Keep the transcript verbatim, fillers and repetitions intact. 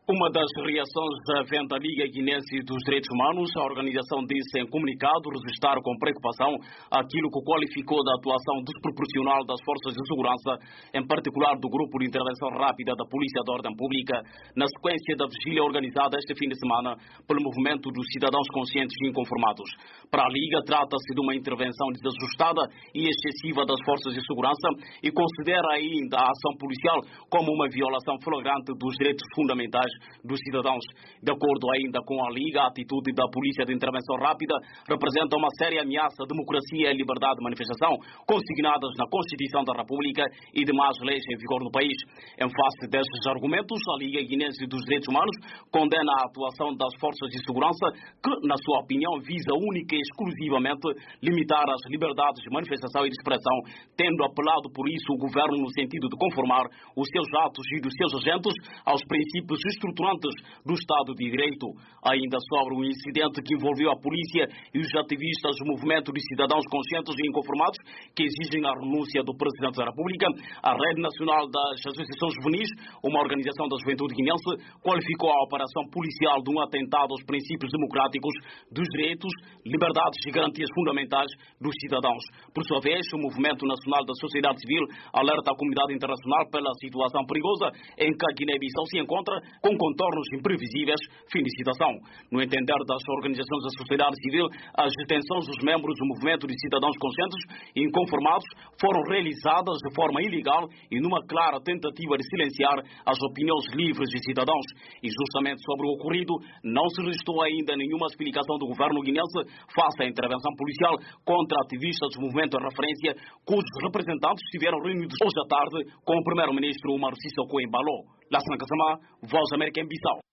Uma das reações da Venda Liga Guinense dos Direitos Humanos, a organização disse em comunicado registrar com preocupação aquilo que qualificou da atuação desproporcional das forças de segurança, em particular do Grupo de Intervenção Rápida da Polícia de Ordem Pública, na sequência da vigília organizada este fim de semana pelo movimento dos cidadãos conscientes e inconformados. Para a Liga, trata-se de uma intervenção desajustada e excessiva das forças de segurança e considera ainda a ação policial como uma violação flagrante dos direitos fundamentais dos cidadãos. De acordo ainda com a Liga, a atitude da Polícia de Intervenção Rápida representa uma séria ameaça à democracia e à liberdade de manifestação consignadas na Constituição da República e demais leis em vigor no país. Em face destes argumentos, a Liga Guinense dos Direitos Humanos condena a atuação das forças de segurança que, na sua opinião, visa única e exclusivamente limitar as liberdades de manifestação e de expressão, tendo apelado por isso o governo no sentido de conformar os seus atos e dos seus agentes aos princípios estruturantes do Estado de Direito. Ainda sobre o incidente que envolveu a polícia e os ativistas do movimento de cidadãos conscientes e inconformados que exigem a renúncia do Presidente da República, a Rede Nacional das Associações Juvenis, uma organização da juventude guinense, qualificou a operação policial de um atentado aos princípios democráticos dos direitos, liberdades e garantias fundamentais dos cidadãos. Por sua vez, o Movimento Nacional da Sociedade Civil alerta a comunidade internacional pela situação perigosa em que a Guiné-Bissau se encontra, com contornos imprevisíveis. Fim de citação. No entender das organizações da sociedade civil, as detenções dos membros do movimento de cidadãos conscientes e inconformados foram realizadas de forma ilegal e numa clara tentativa de silenciar as opiniões livres de cidadãos. E justamente sobre o ocorrido, não se registrou ainda nenhuma explicação do governo guinense face à intervenção policial contra ativistas do movimento de referência, cujos representantes estiveram reunidos hoje à tarde com o primeiro-ministro Umaro Sissoko Embalo. Lassana Kassama, Voz da América em Bissau.